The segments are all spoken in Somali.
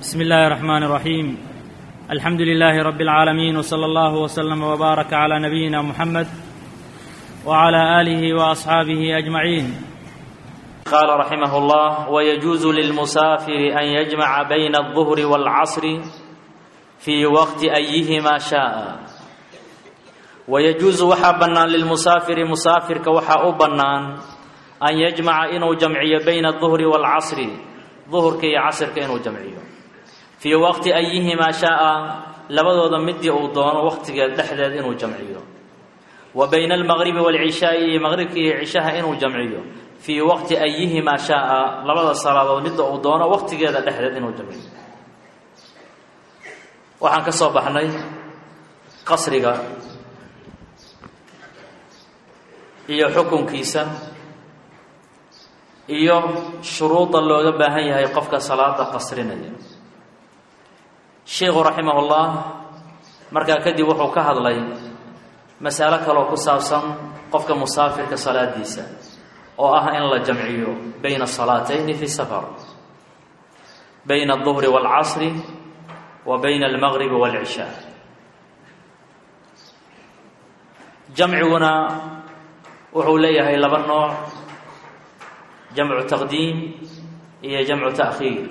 بسم الله الرحمن الرحيم. الحمد لله رب العالمين، وصلى الله وسلم وبارك على نبينا محمد وعلى آله وأصحابه أجمعين. قال رحمه الله: ويجوز للمسافر أن يجمع بين الظهر والعصر في وقت أيهما شاء. ويجوز waxaa bannaan lilmusaafiri musaafirka waxaa u bannaan an yajmaca inuu jamciyo bayna الظuhri wاlcasri duhurka iyo casrka inuu jamciyo fii waqti ayihimaa shaaa labadooda midii uu doono waqtigeed dhexdeed inuu jamciyo wa bayna almaqribi wاlcishaa'i iyo maqribka iyo cishaha inuu jamciyo fii waqti ayihimaa shaaa labada salaadood midda uu doono waqtigeeda dhexdeed inuu jamciyo. waxaan ka soo baxnay qasriga iyo xukunkiisa iyo shuruuda looga baahan yahay qofka salaada qasrinaya. sheekhu raximahullah markaa kadib wuxuu ka hadlay mas'alo kaloo ku saabsan qofka musaafirka salaadiisa oo ah in la jamciyo bayna salaatayni fi safar, bayna الظuhri wاlcasri wa bayna almaqribi wاlcishaa. jamciguna wuxuu leeyahay laba nooc: jamcu taqdiim iyo jamcu ta'khiir.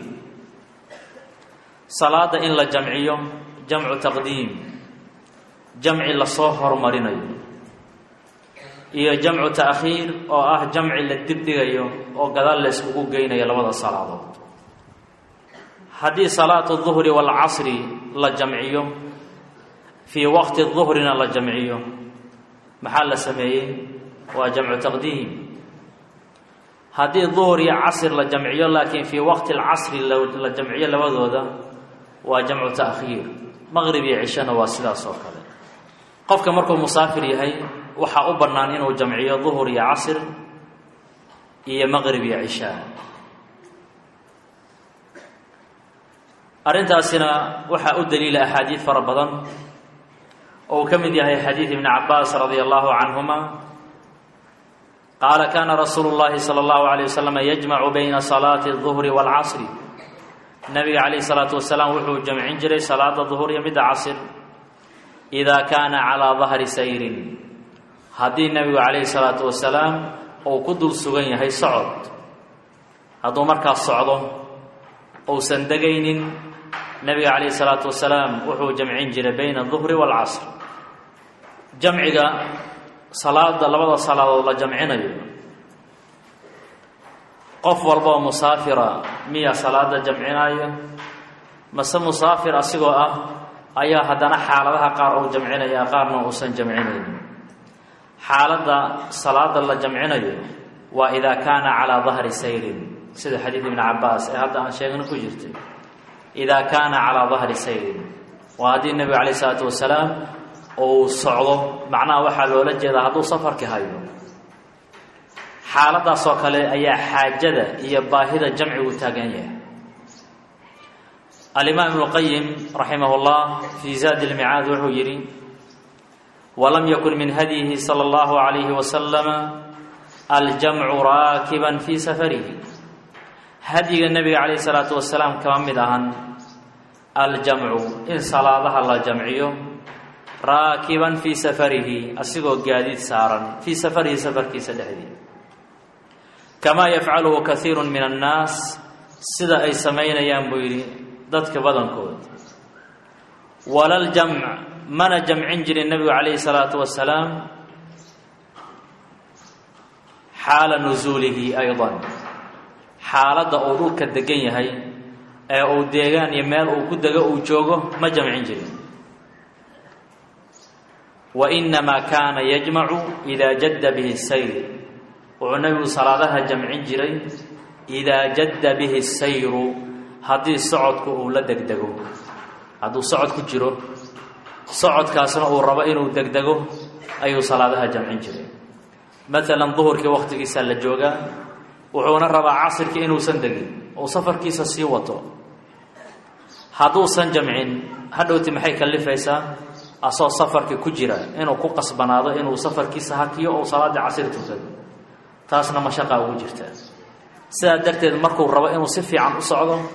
salaada in la jamciyo jamcu taqdiim, jamci lasoo hormarinayo, iyo jamcu ta'khiir oo ah jamci la dibdhigayo oo gadaal la yskugu geynayo labada salaadood. haddii salaatu الظuhri wاlcasri la jamciyo fii waqti الظuhrina la jamciyo, maxaa la sameeyey? waa jamcu taqdiim. haddii duhur iyo casr la jamciyo laakiin fii waqti اlcasri la jamciyo labadooda, waa jamcu ta'khiir. maqrib iyo cishana waa sidaas oo kale. qofka markuu musaafir yahay waxaa u bannaan inuu jamciyo duhur iyo casr iyo maqrib iyo cishaa. arrintaasina waxaa u daliila axaadiid fara badan oo uu ka mid yahay xadiid ibni cabaas radia allahu canhuma qaala kaana rasuulu llahi sala allahu alayh wasalam yajmacu bayna salaati الظuhri wاlcasri. nabiga calayhi salaatu wasalaam wuxuu jamcin jiray salaada duhur iyo midda casr idaa kaana calaa dahri sayrin, haddii nebigu calayhi salaatu wasalaam uu ku dul sugan yahay socod. hadduu markaas socdo uusan degaynin, nebiga calayhi salaatu wasalaam wuxuu jamcin jiray bayna الظuhri wاlcasr. jamciga salaada labada salaadood la jamcinayo, qof walba oo musaafira miyaa salaada jamcinaayo, mase musaafir asigoo ah ayaa haddana xaaladaha qaar uu jamcinaya qaarna uusan jamcinaynin? xaaladda salaada la jamcinayo waa idaa kaana calaa dahri sayrin, sida xadiid ibni cabaas ee hadda aan sheegno ku jirtay. idaa kaana calaa dahri sayrin waa haddii nebigu calayh isalaatu wasalaam uu socdo, macnaha waxaa loola jeedaa hadduu safarki hayo. xaaladaasoo kale ayaa xaajada iyo baahida jamcigu taagan yahay. alimaam ibnu qayim raximah اllah fii zaadi اlmicaad wuxuu yidhi: walam yakun min hadyihi salى اllahu عalayhi wasalama aljamcu raakiban fii safarihi. hadyiga nebiga calayh salaatu wasalaam kama mid ahan aljamcu in salaadaha la jamciyo raakiban fii safarihi, asigoo gaadiid saaran, fii safarihi safarkiisa dhexdii, kamaa yafcaluhu kaiiru min annaas, sida ay samaynayaan buu yidhi dadka badankood. walaljamc mana jamcin jirin nebigu calayhi salaatu wasalaam xaala nusuulihi aydan, xaaladda uu dhulka degan yahay ee uu deegaan iyo meel uu ku dego uu joogo ma jamcin jirin. wainamaa kaana yajmacu idaa jadda bihi sayr, wuxuu nebigu salaadaha jamcin jiray idaa jadda bihi sayru, haddii socodku uu la degdego. hadduu socod ku jiro, socodkaasna uu rabo inuu degdego, ayuu salaadaha jamcin jiray. maalan duhurkii waqtigiisa la joogaa, wuxuuna rabaa casirkii inuusan degin, uu safarkiisa sii wato. hadduusan jamcin, hadhowti maxay kallifaysaa? asoo safarkii ku jira inuu ku qasbanaado inuu safarkiisa hakiyo oo salaadii casir tukado. taasna mashaqa ugu jirta. sidaa darteed markuu rabo inuu si fiican u socdo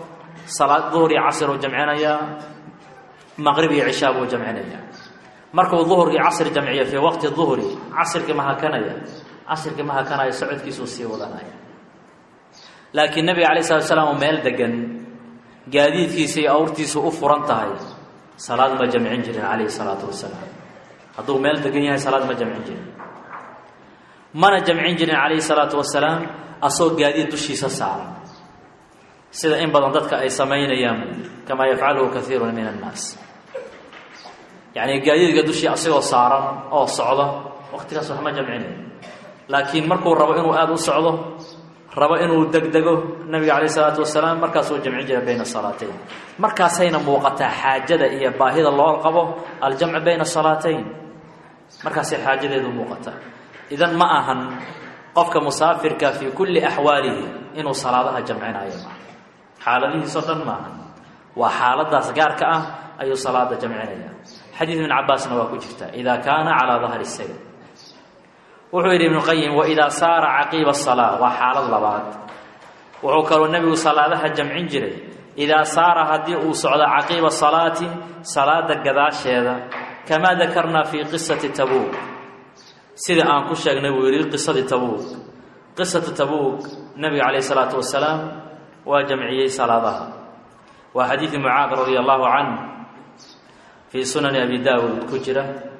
salaad duhur iyo casr uu jamcinaya maqrib iyo cishaa buu jamcinaya markuu duhur iyo casr jamciyo fi waqti duhri casrki ma hakanaya socodkiisu sii wadanaya laakiin nabiga calayhi salaatu wasalaam meel degan gaadiidkiisa iyo awrtiisu u furan tahay salaad ma jamcin jirin calayhi salaatu wasalaam hadduu meel degan yahay salaad ma jamcin jirin mana jamcin jirin calayhi salaatu wasalaam asoo gaadiid dushiisa saaran sida in badan dadka ay samaynayaan kamaa yafcaluhu kaiirun min annaas yacni gaadiidka dushii asigoo saaran oo socda waqtigaas wax ma jamcinayo laakiin markuu rabo inuu aada u socdo rabo inuu degdego nabiga calayhi salaatu wasalaam markaasuu jamcin jiray bayna salaatayn markaasayna muuqataa xaajada iyo baahida loo qabo aljamcu bayna salaatayn markaasay xaajadeedu muuqataa idan ma ahan qofka musaafirka fii kulli axwaalihi inuu salaadaha jamcinayo maaha xaaladihiisoo dhan maaha waa xaaladaas gaarka ah ayuu salaada jamcinaya xadiid ibn cabaasna waa ku jirta idaa kaana calaa dahri sayr wuxuu yidhi ibnu qayim waidaa saara caqiiba asalaa waa xaalad labaad wuxuu kaloo nebigu salaadaha jamcin jiray idaa saara haddii uu socdo caqiiba salaati salaada gadaasheeda kamaa dakarnaa fii qisati tabuuk sida aan ku sheegnay buu yidhi qisadii tabuuk qisatu tabuuk nebiga calayhi salaatu wasalaam waa jamciyey salaadaha waa xadiidi mucaad radia allahu canh fii sunani abi daawuud ku jira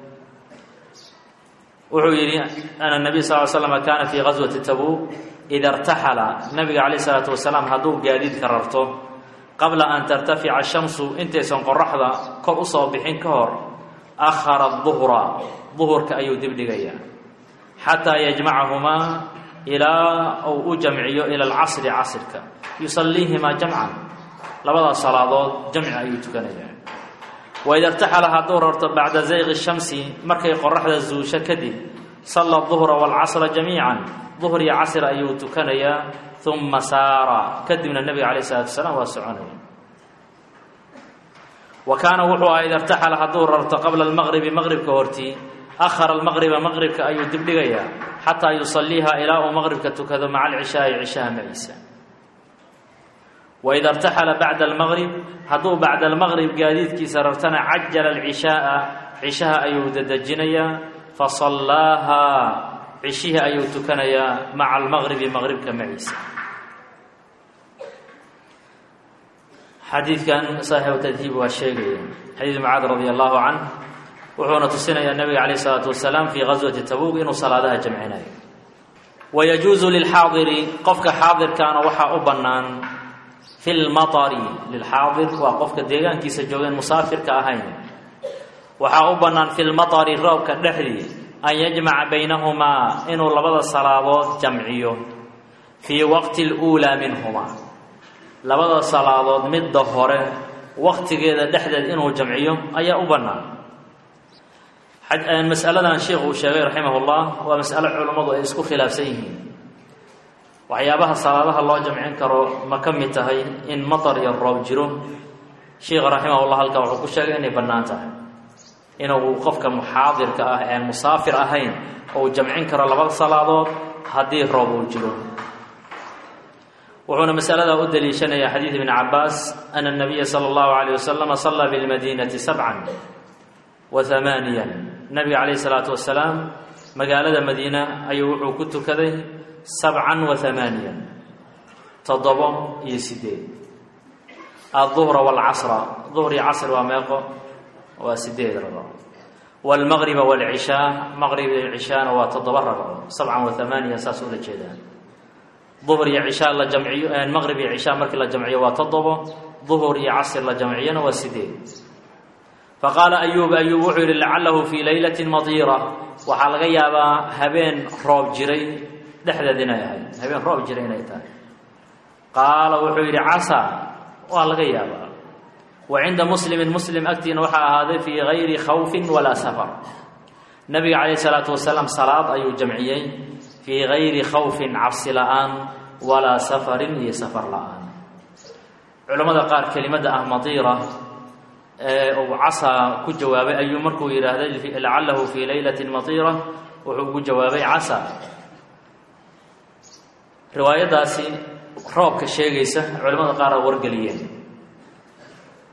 wuxuu yidhi ana nabiy sal l slm kaana fii gaswati tabuuk ida irtaxala nabiga calayh salaatu wasalaam hadduu gaadiidka rarto qabla an tartafica shamsu intaysan qoraxda kor usoo bixin ka hor akhara duhra duhurka ayuu dibdhigayaa xataa yajmacahumaa ilaa uu u jamciyo ila alcasri casrka yusalliihimaa jamcan labadaas salaadood jamci ayuu tukanayaa waida irtaxala hadduu rarto bacda zayqi shamsi markay qoraxda zuusho kadib salla duhra waalcasra jamiican duhr iyo casr ayuu tukanayaa uma saara kadibna nebiga calayh salatu wasalaam waa soconaya wa kaana wuxuu aha ida irtaxala hadduu rarto qabla almaqribi maqribka hortii akhara almaqriba maqribka ayuu dibdhigayaa xataa yusalliiha ilaa uu maqribka tukado maca alcishaai cishaha maciisa waida irtaxala bacda almaqrib hadduu bacda almaqrib gaadiidkiisa rartana cajala alcishaaa cishaha ayuu dadejinayaa fasallaahaa cishihii ayuu tukanayaa maca almaqribi maqribka maciisa xadiidkan saaxibu tadhiib waa sheegaya xadiid mucaad radia allahu canh wuxuuna tusinayaa nabiga calayh isalaatu wasalaam fii gaswati tabuuk inuu salaadaha jamcinayo wayajuusu lilxaadiri qofka xaadirkaana waxaa u bannaan fi lmaari lilxaadir waa qofka deegaankiisa joogeen musaafirka ahayn waxaa u bannaan fi lmaari roobka dhexdii an yajmaca baynahumaa inuu labada salaadood jamciyo fii waqti luulaa minhumaa labada salaadood midda hore waqtigeeda dhexdeed inuu jamciyo ayaa u bannaan masaladan sheikhu uu sheegay raximahullah waa masalo culummadu ay isku khilaafsan yihiin waxyaabaha salaadaha loo jamcin karo ma ka mid tahay in matar iyo roob jiro sheikha raximahullah halkaa wuxuu ku sheegay inay bannaan tahay inuu qofka muxaadirka ah aan musaafir ahayn ou jamcin karo labada salaadood haddii roob uu jiro wuxuuna masalada u daliishanayaa xadiid ibni cabaas ana nabiya sala allahu calayh wasalama sallaa bilmadiinati 7 wa 8 nabiga calayhi salaatu wasalaam magaalada madiina ayuu wuxuu ku tukaday 7 wa 8 7 iyo 8 alduhra waalcasra duhr iyo casr waa meeqo waa 8 ragco waalmaqriba waalcishaa maqrib iyo cishaana waa 7 ragco 7 wa 8 saas ula jeedaan duhr iyo cishaa la jamciyo maqrib iyo cishaa markii la jamciyo waa 7 duhur iyo casr la jamciyana waa 8 faqaala ayuub wuxuu yidhi lacalahu fii laylatin madiira waxaa laga yaabaa habeen roob jiray dhexdeed inay ahayd habeen roob jiray inay tahay qaala wuxuu yidhi casaa waa laga yaabaa wa cinda muslimin muslim agtiina waxaa ahaaday fii gayri khawfin walaa safar nabiga calayhi salaatu wasalaam salaad ayuu jamciyey fii gayri khawfin cabsi la-aan walaa safarin iyo safar la-aan culammada qaar kelimadda ah madiira uu casaa ku jawaabay ayuu markuu yidhaahday lacalahu fii laylatin matiira wuxuu ugu jawaabay casa riwaayadaasi roobka sheegaysa culamada qaar a wargeliyeen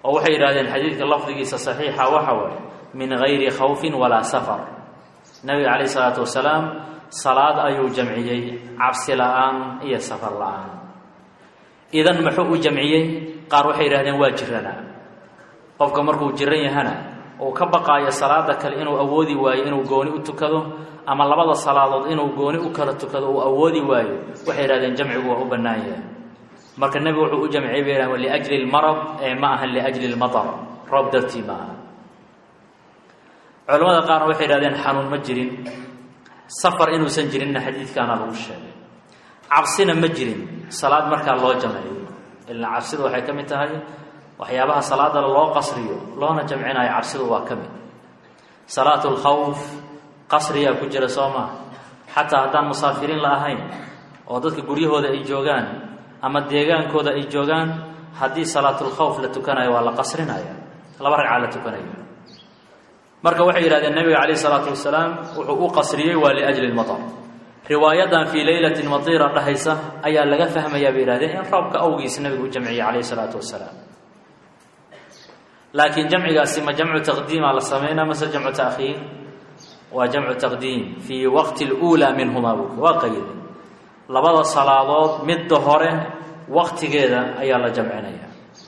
oo waxay yiraahdeen xadiidka lafdigiisa saxiixa waxa way min ghayri khawfin wala safar nabi kaleey salaatu wasalaam salaad ayuu jamciyay cabsi la'aan iyo safar la'aan idan muxuu u jamciyay qaar waxay yiraahdeen waa jirana qofka markuu jiran yahana oo ka baqaaya salaada kale inuu awoodi waayo inuu gooni u tukado ama labada salaadood inuu gooni u kala tukado oo awoodi waayo waxay yiraahdeen jamcigu waa u bannaan yahay marka nabi wuxuu u jamciyay beeran li ajli al-marad ma aha li ajli al-matar roob dartii ma culimada qaar waxay yiraahdeen xanuun ma jirin safar inuusan jirinna xadiidkaana lagu sheegay cabsina ma jirin salaad markaa loo jamciyo ilaa cabsida waxay ka mid tahay waxyaabaha salaada loo qasriyo loona jamcinayo cabsidu waa ka mid salaatul khawf qasriya ku jira sooma xataa haddaan musaafiriin la ahayn oo dadka guryahooda ay joogaan ama deegaankooda ay joogaan haddii salaatul khawf la tukanayo waa la qasrinaya laba ragca la tukanayo marka waxay yiraahdeen nabiga kaleey salaatu wasalaam wuxuu u qasriyay waa li ajli al-matar riwaayadan fi laylatin matira dhahaysa ayaa laga fahmayaa bay yiraahdeen in roobka awgiis nabigu u jamciyay kaleey salaatu wasalaam laakiin jamcigaasi ma jamcu taqdiim ala sameeyna ma jamcu ta'khir waa jamcu taqdiim fi waqti al-ula minhuma wa qayd labada salaadood midda hore waqtigeeda ayaa la jamcinaya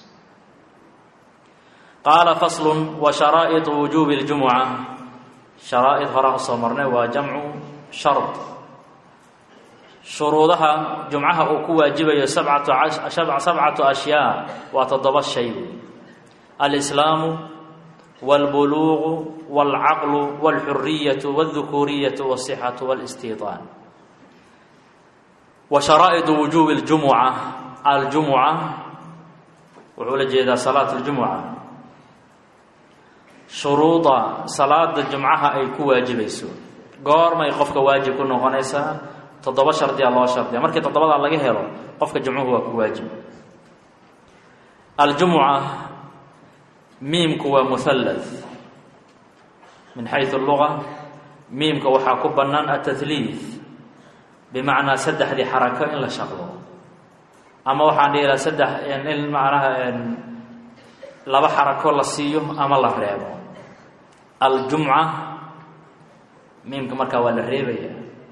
قال فصل وشرائط وجوب الجمعة شرائط هراء صمرنا وجمع شرط شروطها جمعها أكو واجبة سبعة أشياء وتضبط الشيء الإسلام والبلوغ والعقل والحرية والذكورية والصحة والاستيطان وشرائط وجوب الجمعة وعلى جيدا صلاة الجمعة shuruuda salaada jumcaha ay ku waajibayso goormay qofka waajib ku noqonaysaa 7 shardi loo shardiyo markii 7da laga helo qofka jumcuhu waa ku waajib aljum'a miimku waa muthalath min haythu al-lugha miimka waxa ku banaan at-tathlith bimaana saddexdi xarako in la shaqlo ama waxaan dheeraa saddex in macnaha laba xarako la siiyo ama la reebo الجمعة ميمك مركا ولا ريبيا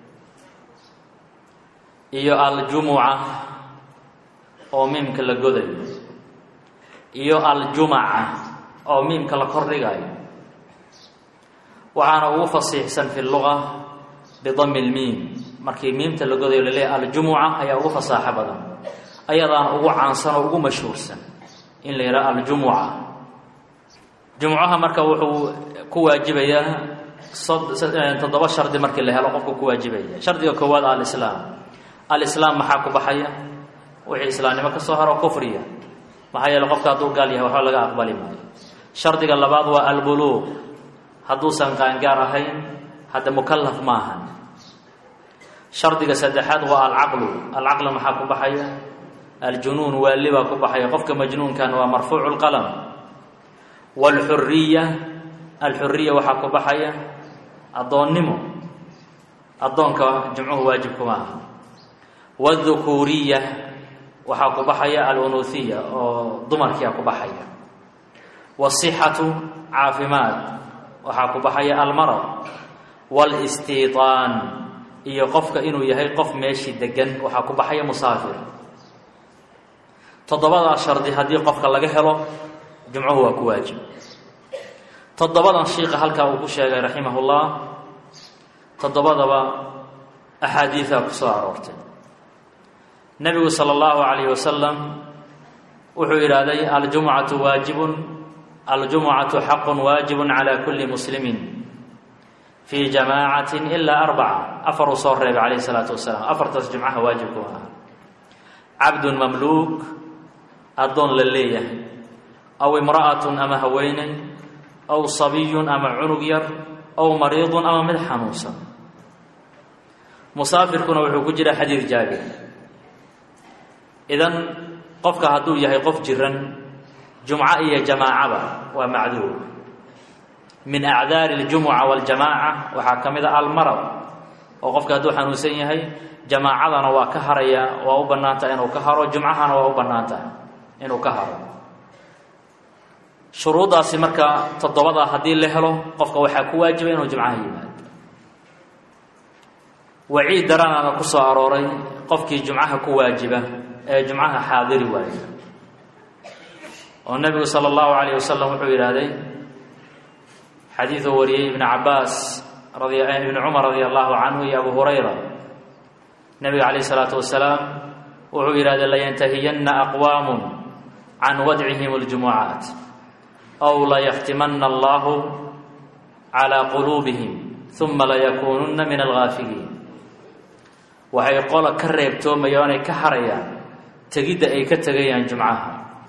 iyo الجمعة oo ميمك la godayo iyo الجمعة oo ميمك la kordhigayo waxaana ugu fasiixsan fi lugha بضم الميم markii miimta la godayo leeyahay الجمعة ayaa ugu fasaaxa badan ayadana ugu caansan oo ugu mashhuursan in la yiraahdo الجمعة jumcaha marka wuxuu ku waajibayaa 7 shardi markii la helo qofku ku waajibaya shardiga koowaad al-islaam maxaa ku baxaya wixii islaamnimo ka soo haro kufriya maxaa yeelay qofka hadduu gaal yahay waxa laga aqbali maayo shardiga labaad waa al-buluugh hadduusan qaangaar ahayn hadda mukallaf maahan shardiga saddexaad waa al-aql maxaa ku baxaya al-junuun waaliba ku baxaya qofka majnuunkan waa marfuucul qalam والحرية وحق بحية الضونمو الضونك جمعه واجبكم والذكورية وحق بحية الأنوثية ضمرك يحق بحية والصحة عافمات وحق بحية المرض والاستيطان يقفك إنه يهي قف ماشي دقن وحق بحية مسافر تضبط الشرط هذه قفك لغا هلو جمعه waa واجب تضبطن شيخ halka uu ku sheegay rahimahullah todobadaba ahadiitha ku soo aroortay nabiga sallallahu alayhi wasallam wuxuu yiraahday al-jum'atu waajibun al-jum'atu haqqun waajibun ala kulli muslimin fi jama'atin illa 4 afaru sahih alayhi salatu wasallam afartas jum'aha waajib ku ah abdun mamluk adon laleeyahay أو امرأة أما هويني أو صبي أما عنق ير أو مريض أما مدحنوسا مسافر كنا وحو كجرا حديث جابر إذن قفك هدو يهي قف جرا جمعة جماعة ومعذور من أعذار الجمعة والجماعة وحكم إذا المرض وقفك هدو حنوسين يهي جماعة وكهريا وأبناتا إنو كهر جمعة وأبناتا إنو كهر shuruudaasi marka toddobada haddii la helo qofka waxaa ku waajiba inuu jumcaha yimaado. waciid daranaana ku soo arooray qofkii jumcaha ku waajiba ee jumcaha xaadiri waaya, oo nebigu sala allahu calayh wasalam wuxuu yidhaahday xadiiduu wariyey ibnu cabaas ibnu cumar radia allahu canhu iyo abu hurayra, nebiga calayh isalaatu wasalaam wuxuu yidhahday layantahiyanna aqwaamun can wadcihim اljumucaat aw layaftimanna allahu calaa quluubihim uma layakuununna min algaafiliin. waxay qola ka reebtoomayaan ay ka harayaan tegidda ay ka tegayaan jumcaha,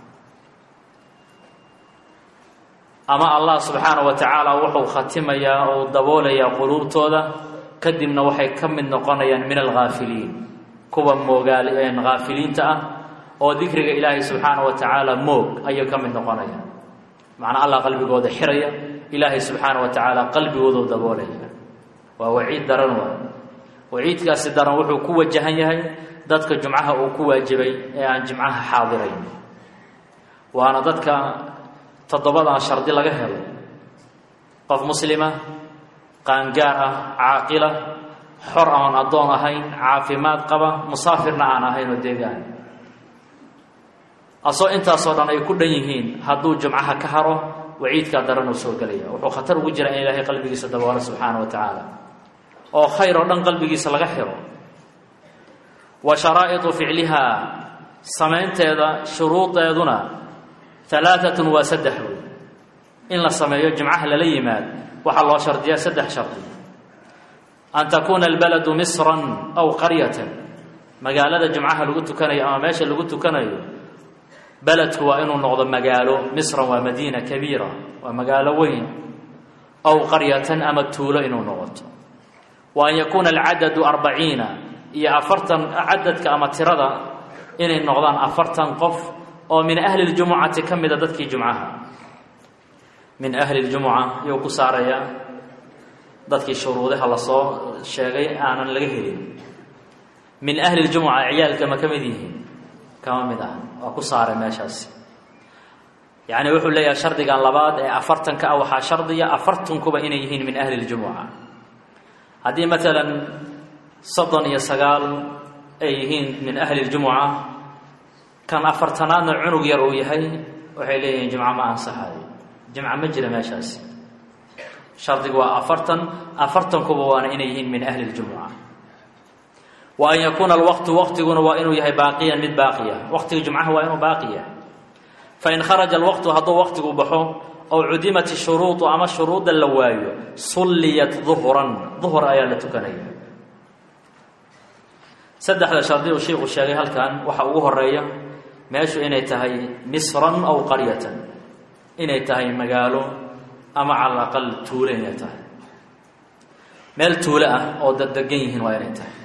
ama allah subxaanahu wa tacaala wuxuu khatimayaa oo daboolayaa quluubtooda, kadibna waxay ka mid noqonayaan min algaafiliin, kuwa haafiliinta ah oo dikriga ilaahay subxaanahu wa tacaala moog ayay ka mid noqonayaan. macnaa allah qalbigooda xiraya, ilaahay subxaanahu wa tacaala qalbigooda daboolaya. waa waciid daran waay. waciidkaasi daran wuxuu ku wajahan yahay dadka jumcaha uu ku waajibay ee aan jumcaha xaadirayn, waana dadka toddobadan shardi laga helo: qof muslima, qaangaar ah, caaqila, xor aan addoon ahayn, caafimaad qaba, musaafirna aan ahayn oo deegaan. asoo intaasoo dhan ay ku dhan yihiin hadduu jumcaha ka haro, waciidkaa daran uu soo gelaya. wuxuu khatar ugu jira in ilaahay qalbigiisa daboolo subxaana wa tacaala, oo khayr oo dhan qalbigiisa laga xiro. wa sharaa'iطu ficlihaa, samaynteeda shuruudeeduna alaaatun waa saddex wey. in la sameeyo jumcaha lala yimaad waxaa loo shardiyaa saddex shardi: an takuuna albaladu misran aw qaryatan, magaalada jumcaha lagu tukanayo ama meesha lagu tukanayo beledku waa inuu noqdo magaalo. misran waa madiina kabiira, waa magaalo weyn. aw qaryatan ama tuulo inuu noqoto. wa an yakuuna alcadadu 40, iyo 40 cadadka ama tirada inay noqdaan 40 qof oo min ahli اljumucati ka mida dadkii jumcaha. min ahli اljumuca yuu ku saarayaa dadkii shuruudaha lasoo sheegay aanan laga helin. min ahli اljumuca ciyaalka ma ka mid yihiin? kama mid ah, waa ku saaray meeshaasi. yacni wuxuu leeyahay shardigan labaad ee 40ka ah waxaa shardiya 40kuba inay yihiin min ahli اljumuca. haddii maalan 39 ay yihiin min ahli اljumuca, kan 40aadna cunug yar uu yahay, waxay leeyihiin jumco ma ansaxayo. jumco ma jira meeshaasi. shardigu waa 40kuba waana inay yihiin min ahli اljumuca. wa an yakuuna alwaqtu, waqtiguna waa inuu yahay baaqiyan mid baaqiya. waqtiga jumcaha waa inuu baaqiya. fain kharaja alwaqtu, hadduu waqtigu baxo, ow cudimat shuruudu ama shuruudda la waayo, sulliyat duhran, duhr ayaa la tukanaya. saddexda shardi uu sheikhu sheegay halkan waxaa ugu horeeya meeshu inay tahay misran aw qaryatan, inay tahay magaalo ama cala aqal tuulo inay tahay. meel tuulo ah oo daddegan yihiin waa inay tahay.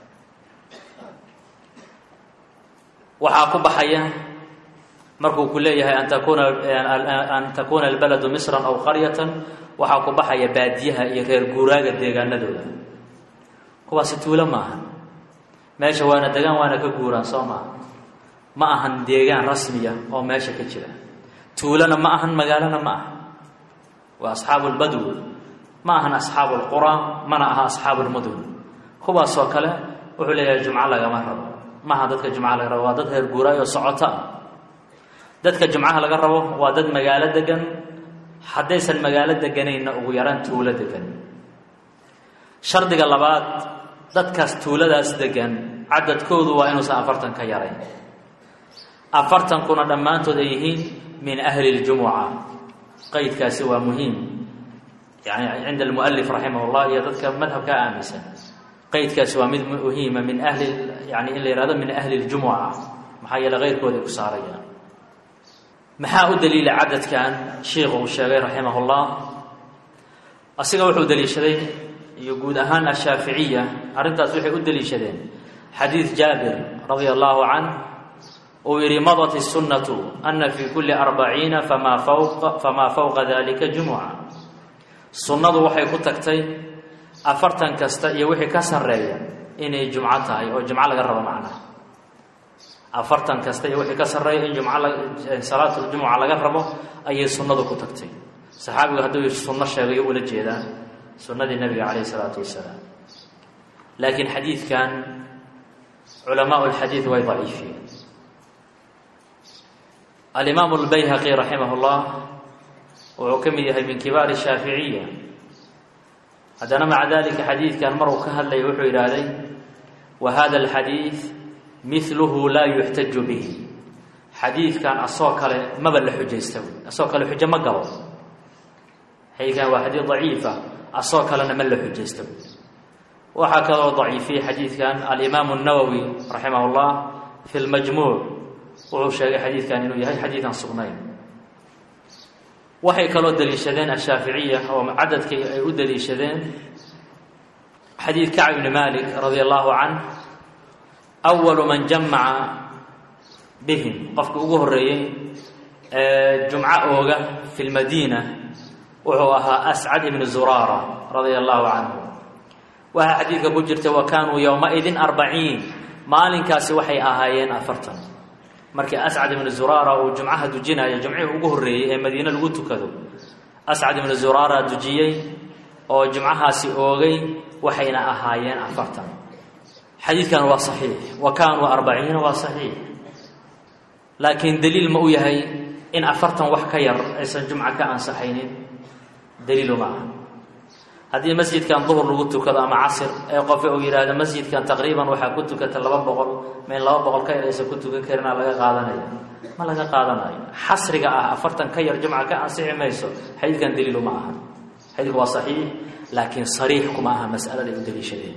waxaa ku baxaya markuu ku leeyahay an takuuna albaladu misran aw qaryatan, waxaa ku baxaya baadiyaha iyo reer guuraaga deegaanadooda. kuwaasi tuulo maaha. meesha waana degaan waana ka guuraan soo maaha. ma ahan deegaan rasmiya oo meesha ka jira. tuulana ma ahan, magaalana ma aha. waa asxaabu lbadw, ma ahan asxaabu lqura, mana aha asxaabu lmudun. kuwaasoo kale wuxuu leeyahay jumco lagama rabo. maaha dadka jumcaha laga rabo, waa dad reer guuraay oo socota. dadka jumcaha laga rabo waa dad magaalo degan, haddaysan magaalo deganayna ugu yaraan tuulo degan. shardiga labaad, dadkaas tuuladaas degan cadadkoodu waa inuusan 40 ka yarayn. 40kuna dhammaantood ay yihiin min ahli اljumuca. qaydkaasi waa muhiim, yani cinda almualif raximah اllah iyo dadka madhabka aaminsan. qaydkaasi waa mid muhiima, min ahli, yani in la yihahdo min ahli اljumuca, maxaa yeele keyrkooday ku saarayaan. maxaa u daliila cadadkan sheikhu uu sheegay raximah اllah? asiga wuxuu daliishaday iyo guud ahaan ashaaficiya arrintaas waxay u daliishadeen xadiid jaabir radia allahu canh uu yidhi madat الsunnatu ana fi kuli 40 famaa fawqa dalika jumuca. sunnadu waxay ku tagtay 40 kasta iyo wixii ka sarreeya inay jumco tahay oo jumco laga rabo macnaha. afartan kasta iyo wixii ka sarreeya in salaatuljumuca laga rabo ayay sunnadu ku tagtay. saxaabigu hadduu sunno sheegayo ula jeedaa sunnadii nebiga calayhi salaatu wasalaam. laakiin xadiidkan culamaa ulxadiid way daciifiyeen. alimaamu albayhaqi raximah llah wuxuu ka mid yahay min kibaari shaaficiya, haddana maca dalika xadiidkan maruu ka hadlaya wuxuu yidhaahday wa hada alxadiid miluhu laa yuxtaju bihi. xadiidkan asoo kale maba la xujaysta, asoo kale xujo ma galo. xadiidkan waa xadiid daciifa, asoo kalena ma la xujaysta. waxaa kaloo daciifiyey xadiidkan alimaamu الnawowi raximah اllah fi lmajmuuc, wuxuu sheegay xadiidkan inuu yahay xadiidan sugnayn. waxay kaloo daliishadeen ashaaficiya oo cadadkii ay u daliishadeen xadiid kacb bni malik radia allahu canh, awalu man jamaca bihim, qofkii ugu horeeyey jumco ooga fi lmadiina wuxuu ahaa ascad ibnu zuraara radia allahu canhu. waxaa xadiidka ku jirta wa kaanuu yowmaidin 40, maalinkaasi waxay ahaayeen 40. markii ascad ibnu zuraara uu jumcaha dujinaya, jumcihii ugu horreeyey ee madiine lagu tukado, ascad ibnu zuraara dujiyey oo jumcahaasi oogay, waxayna ahaayeen 40. xadiidkan waa saxiix, wa kaanuu 40 waa saxiix, laakiin daliil ma u yahay in 40 wax ka yar aysan jumca ka ansaxaynin? daliilu ma aha. haddii masjidkan duhur lagu tukado ama casir ee qofe uu yidhaahdo masjidkan taqriiban waxaa ku tukata 200, meel 200 ka yar aysan ku tukan karinaa laga qaadanaya? ma laga qaadanayo. xasriga ah 40 ka yar jumca ka ansixi mayso, xadiidkan daliilu ma aha. xadiidku waa saxiix, laakiin sariix kuma aha mas'alada ay u daliishadeen.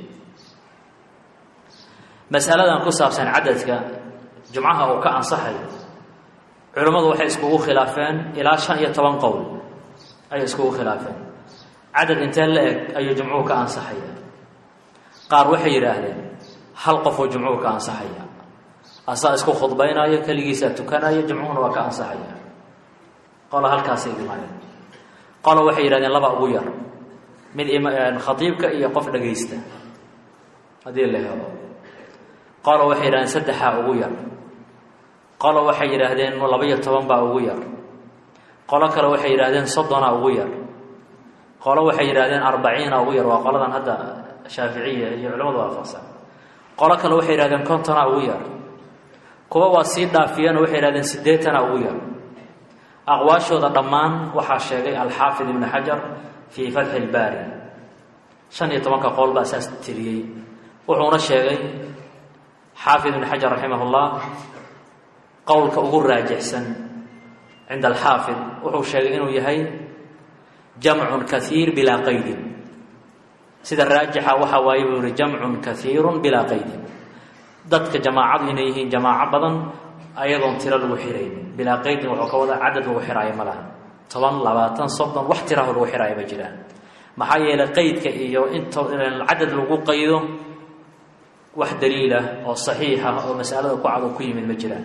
mas'aladan ku saabsan cadadka jumcaha uu ka ansaxayo, culimmadu waxay iskugu khilaafeen ilaa 15 qowl ayay iskugu khilaafeen. cadad intee la eg ayuu jumcuhu ka ansaxaya? qaar waxay yidhaahdeen hal qofoo jumcuhu ka ansaxaya, asaa isku khudbaynaayo, keligiisaa tukanaya, jumcuhuna waa ka ansaxaya. qolo halkaasay dhimayeen. qolo waxay yidhahdeen laba ugu yar, mid khatiibka iyo qof dhagaysta haddii la helo. qolo waxay yidhahdeen 3 ugu yar. qolo waxay yidhaahdeen 12 baa ugu yar. qolo kale waxay yidhaahdeen 30 ugu yar. qolo waxay yidhahdeen 40 ugu yar, waa qoladan hadda shaaficiya iyo culamadu waafaqsan. qolo kale waxay yidhahdeen 50 ugu yar. kuwa waa sii dhaafiyeen oo waxay yidhahdeen 80 ugu yar. aqwaashooda dhammaan waxaa sheegay alxaafid ibnu xajar fii fatxi ilbaari. 15 qowl baa saas tiriyey. wuxuuna sheegay xaafid ibnu xajar raximah ullah qowlka ugu raajixsan cinda alxaafid, wuxuu sheegay inuu yahay jamcun kaiir bilaa qaydin. sida raajixa waxa waaye buu yihi jamcun kaiirun bilaa qaydin, dadka jamaacadu inay yihiin jamaaco badan ayadoon tiro lagu xiraynin. bilaa qaydin wuxuu ka wadaa cadad lagu xiraayo ma laha, 10, 20, 30 wax tiraho lagu xiraayo ma jiraan. maxaa yeelay qaydka iyo inta cadad lagu qaydo wax daliilah oo saxiixa oo masalada ku cad oo ku yimid ma jiraan.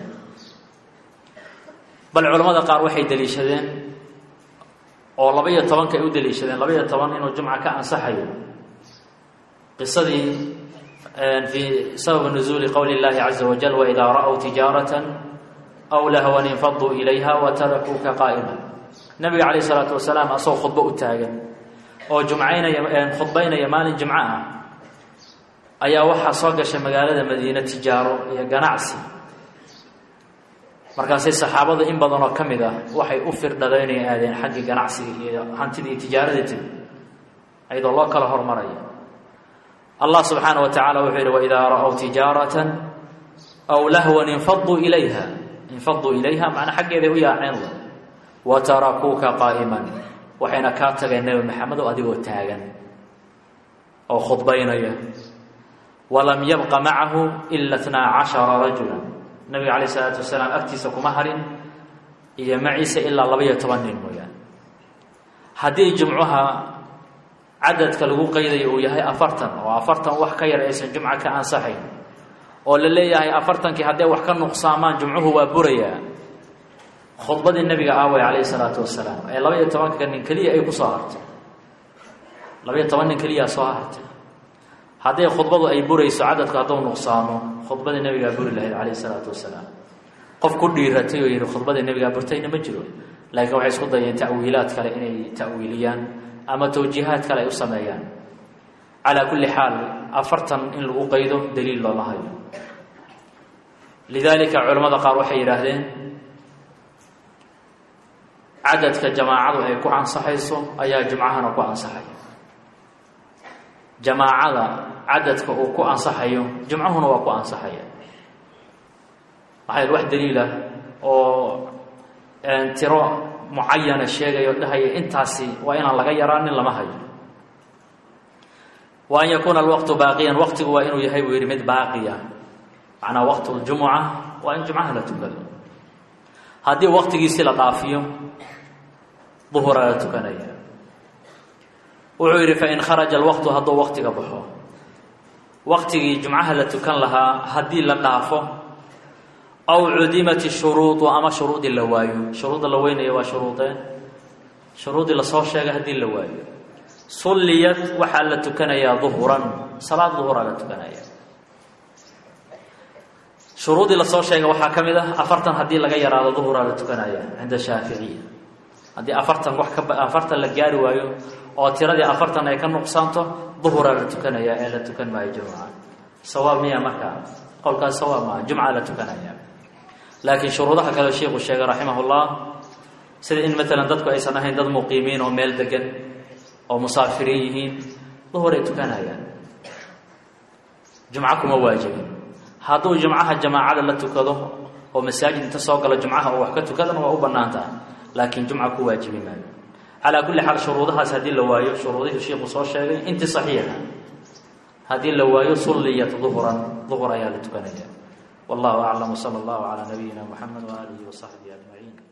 bal culamada qaar waxay daliishadeen oo 12 ay u daliishadeen 12 inuu jumca ka ansaxayo qisadii fii sabab nuzuuli qowli اllahi caza wajal waidaa ra'w tijaaratan aw lahwan infaduu ilayha watarakuuka qaa'iman. nabiga calayh isalaatu wasalaam asagoo khudbo u taagan oo khudbaynaya maalin jimco ah ayaa waxaa soo gashay magaalada madiine tijaaro iyo ganacsi. markaasay saxaabada in badan oo ka mid ah waxay u firdhadaynay aadeen xaggii ganacsiga iyo hantidii iyo tijaaradii timi ayadoo loo kala hormaraya. allah subxaana wa tacala wuxuu yidhi waidaa ra'w tijaaratan aw lahwan infaduu ilayha macnaa xaggeeday u yaaceen watarakuuka qaa'iman, waxayna kaa tageen nebi maxamed oo adigoo taagan oo khudbaynaya. walam yabqa macahu ila 12 rajula, nabiga calayh isalaatu wasalaam agtiisa kuma harin iyo maciise ilaa 12 nin mooyaan. haddii jumcuha cadadka lagu qaydayo uu yahay 40 oo 40 wax ka yar aysan jumca ka ansaxayn, oo la leeyahay 40kii hadday wax ka nuqsaamaan jumcuhu waa burayaa, khudbadii nabiga aaway calayhi salaatu wasalaam ee 12 nin keliya ay ku soo hartay, 12 nin keliya soo hartay. hadday khudbadu ay burayso cadadka hadduu nuqsaamo khudbadii nebigaa buri lahayd calayhi salaatu wasalaam qof ku dhiiratay oo yidhi khudbadii nebigaa burtayna ma jiro laakiin waxay isku dayeen ta'wiilaad kale inay ta'wiiliyaan ama tawjiihaad kale ay u sameeyaan calaa kulli xaal 40 in lagu qaydo daliil looma hayo lidaalika culamada qaar waxay yidhaahdeen cadadka jamaacadu ay ku ansaxayso ayaa jumcahana ku ansaxaya jamaacada cadadka uu ku ansaxayo jumcahuna waa ku ansaxaya waxay wax daliila oo tiro muayana sheegayo dhahaya intaasi waa inaan laga yaraanin lama hayo wa an yakuuna alwaqtu baaqiyan waqtigu waa inuu yahay buu yidhi mid baaqiya macnaa waqtu ljumuca waa in jumcaha la tukado haddii waqtigiisi la dhaafiyo duhuraa la tukanaya wuxuu yidhi fain kharaja alwaqtu hadduu waqtiga baxo waqtigii jumcaha la tukan lahaa haddii la dhaafo aw cudimat shuruudu ama shuruudii la waayo shuruudda la weynayo waa shuruudee shuruudii lasoo sheegay haddii la waayo sulliyat waxaa la tukanayaa duhuran salaad duhuraa la tukanaya shuruudii lasoo sheegay waxaa ka mid ah 40 haddii laga yaraado duhuraa la tukanaya cinda shaaficiya haddii 40 la gaari waayo oo tiradii 40 ay ka nuqsaanto duhuraa la tukanaya ee la tukan maayo jumca sawaab miya markaa qowlkaas sawaab maa jumca la tukanaya laakiin shuruudaha kale sheekhu sheegay raximahullah sida in maalan dadku aysan ahayn dad muqiimiin oo meel degan oo musaafiriin yihiin duhuray tukanayaan jumca kuma waajibin hadduu jumcaha jamaacada la tukado oo masaajid inta soo galo jumcaha oo wax ka tukadana waa u bannaan tahay laakiin jumca ku waajibi maayo calaa kulli xaal shuruudahaas haddii la waayo shuruudihii sheekhu soo sheegay intii saxiixa haddii la waayo sulliyat duhuran duhur ayaa la tukanaya wallahu aclam wsala allahu calaa nabiyina muxamed waaalihi wasaxbihi ajmaciin